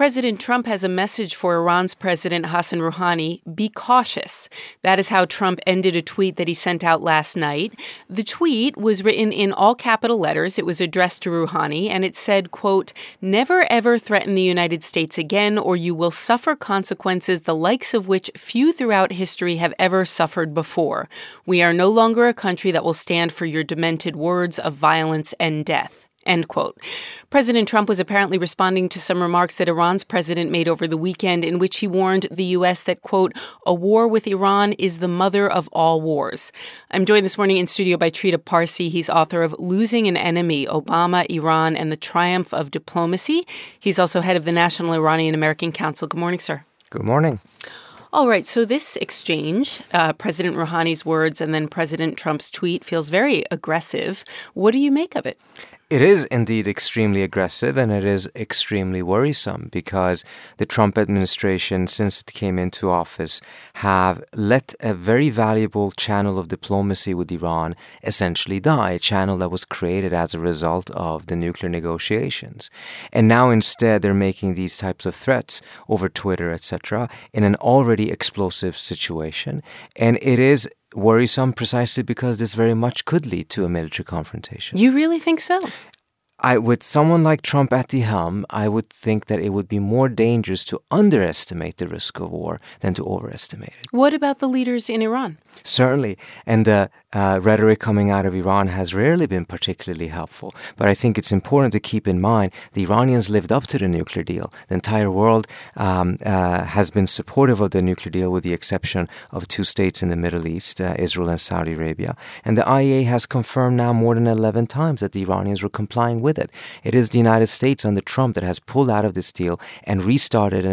President Trump has a message for Iran's President Hassan Rouhani: be cautious. That is how Trump ended a tweet that he sent out last night. The tweet was written in all capital letters. It was addressed to Rouhani, and it said, quote, "Never ever threaten the United States again, or you will suffer consequences the likes of which few throughout history have ever suffered before. We are no longer a country that will stand for your demented words of violence and death." End quote. President Trump was apparently responding to some remarks that Iran's president made over the weekend in which he warned the U.S. that, quote, "a war with Iran is the mother of all wars." I'm joined this morning in studio by Trita Parsi. He's author of Losing an Enemy, Obama, Iran, and the Triumph of Diplomacy. He's also head of the National Iranian-American Council. Good morning, sir. Good morning. All right, so this exchange, President Rouhani's words and then President Trump's tweet, feels very aggressive. What do you make of it? It is indeed extremely aggressive, and it is extremely worrisome because the Trump administration, since it came into office, have let a very valuable channel of diplomacy with Iran essentially die, a channel that was created as a result of the nuclear negotiations. And now instead they're making these types of threats over Twitter, etc., in an already explosive situation. And it is worrisome precisely because this very much could lead to a military confrontation. You really think so? With someone like Trump at the helm, I would think that it would be more dangerous to underestimate the risk of war than to overestimate it. What about the leaders in Iran? Certainly. And the rhetoric coming out of Iran has rarely been particularly helpful. But I think it's important to keep in mind the Iranians lived up to the nuclear deal. The entire world has been supportive of the nuclear deal with the exception of two states in the Middle East, Israel and Saudi Arabia. And the IAEA has confirmed now more than 11 times that the Iranians were complying with it. It is the United States under Trump that has pulled out of this deal and restarted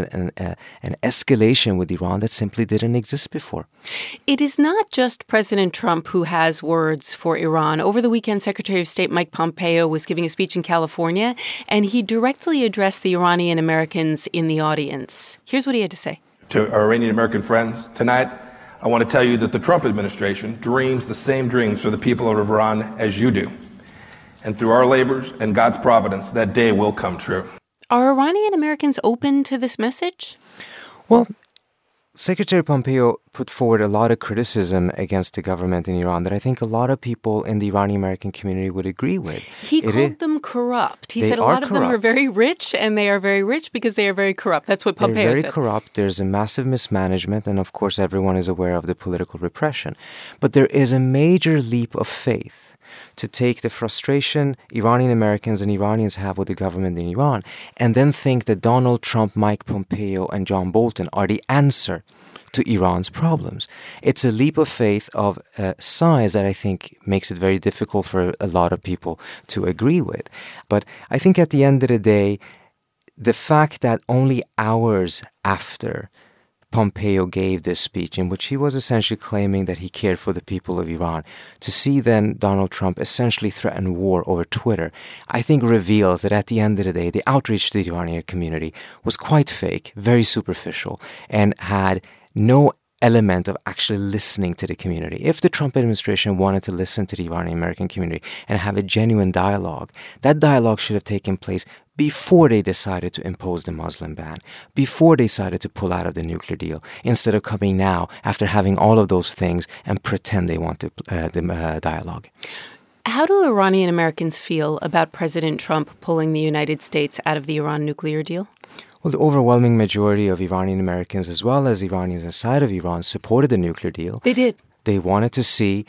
an escalation with Iran that simply didn't exist before. It is not just President Trump who has words for Iran. Over the weekend, Secretary of State Mike Pompeo was giving a speech in California, and he directly addressed the Iranian Americans in the audience. Here's what he had to say. To our Iranian American friends, tonight I want to tell you that the Trump administration dreams the same dreams for the people of Iran as you do. And through our labors and God's providence, that day will come true. Are Iranian Americans open to this message? Well, Secretary Pompeo put forward a lot of criticism against the government in Iran that I think a lot of people in the Iranian American community would agree with. He called them corrupt. He said a lot of them are very rich, and they are very rich because they are very corrupt. That's what Pompeo said. They're very corrupt. There's a massive mismanagement, and of course everyone is aware of the political repression. But there is a major leap of faith to take the frustration Iranian Americans and Iranians have with the government in Iran and then think that Donald Trump, Mike Pompeo, and John Bolton are the answer to Iran's problems. It's a leap of faith of size that I think makes it very difficult for a lot of people to agree with. But I think at the end of the day, the fact that only hours after Pompeo gave this speech in which he was essentially claiming that he cared for the people of Iran, to see then Donald Trump essentially threaten war over Twitter, I think reveals that at the end of the day, the outreach to the Iranian community was quite fake, very superficial, and had no element of actually listening to the community. If the Trump administration wanted to listen to the Iranian American community and have a genuine dialogue, that dialogue should have taken place before they decided to impose the Muslim ban, before they decided to pull out of the nuclear deal, instead of coming now after having all of those things and pretend they want the dialogue. How do Iranian Americans feel about President Trump pulling the United States out of the Iran nuclear deal? Well, the overwhelming majority of Iranian Americans, as well as Iranians inside of Iran, supported the nuclear deal. They did. They wanted to see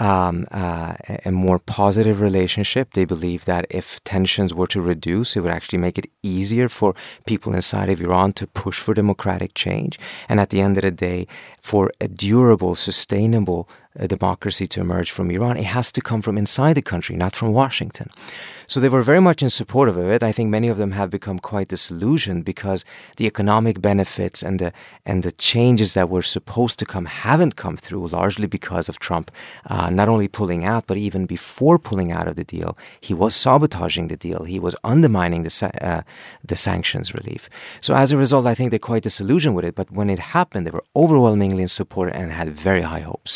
a more positive relationship. They believe that if tensions were to reduce, it would actually make it easier for people inside of Iran to push for democratic change. And at the end of the day, for a durable, sustainable democracy to emerge from Iran, it has to come from inside the country, not from Washington. So they were very much in support of it. I think many of them have become quite disillusioned because the economic benefits and the changes that were supposed to come haven't come through, largely because of Trump not only pulling out, but even before pulling out of the deal, he was sabotaging the deal. He was undermining the sanctions relief. So as a result, I think they're quite disillusioned with it. But when it happened, they were overwhelmingly in support and had very high hopes. So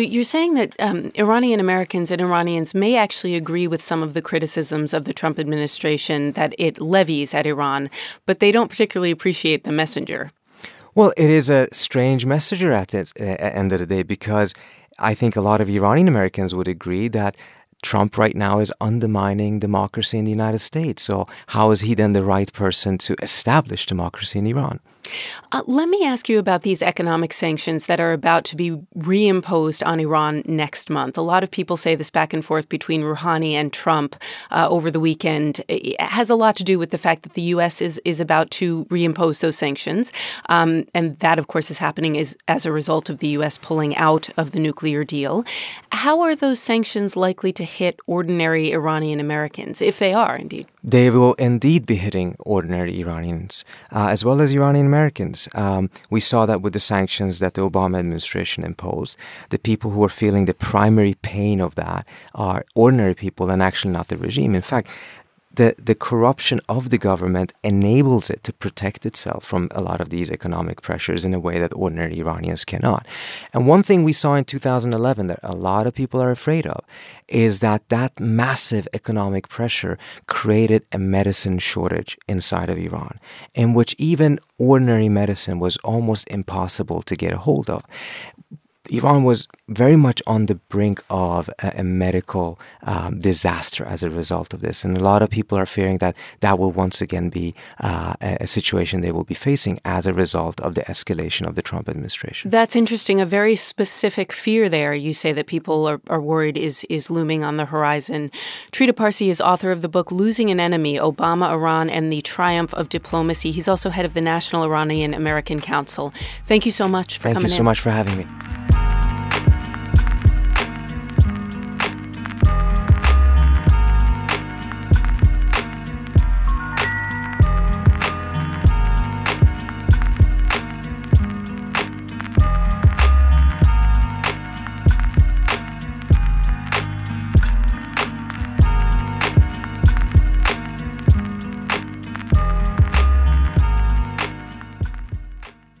you're saying that Iranian Americans and Iranians may actually agree with some of the criticisms of the Trump administration that it levies at Iran, but they don't particularly appreciate the messenger. Well, it is a strange messenger at the end of the day, because I think a lot of Iranian Americans would agree that Trump right now is undermining democracy in the United States. So how is he then the right person to establish democracy in Iran? Let me ask you about these economic sanctions that are about to be reimposed on Iran next month. A lot of people say this back and forth between Rouhani and Trump over the weekend it has a lot to do with the fact that the U.S. is about to reimpose those sanctions. And that, of course, is happening as a result of the U.S. pulling out of the nuclear deal. How are those sanctions likely to hit ordinary Iranian Americans, if they are indeed? They will indeed be hitting ordinary Iranians, as well as Iranian Americans. We saw that with the sanctions that the Obama administration imposed. The people who are feeling the primary pain of that are ordinary people and actually not the regime. In fact, the corruption of the government enables it to protect itself from a lot of these economic pressures in a way that ordinary Iranians cannot. And one thing we saw in 2011 that a lot of people are afraid of is that massive economic pressure created a medicine shortage inside of Iran, in which even ordinary medicine was almost impossible to get a hold of. Iran was very much on the brink of a medical disaster as a result of this. And a lot of people are fearing that that will once again be a situation they will be facing as a result of the escalation of the Trump administration. That's interesting. A very specific fear there. You say that people are worried is looming on the horizon. Trita Parsi is author of the book Losing an Enemy, Obama, Iran, and the Triumph of Diplomacy. He's also head of the National Iranian American Council. Thank you so much for coming in. Thank you so much for having me.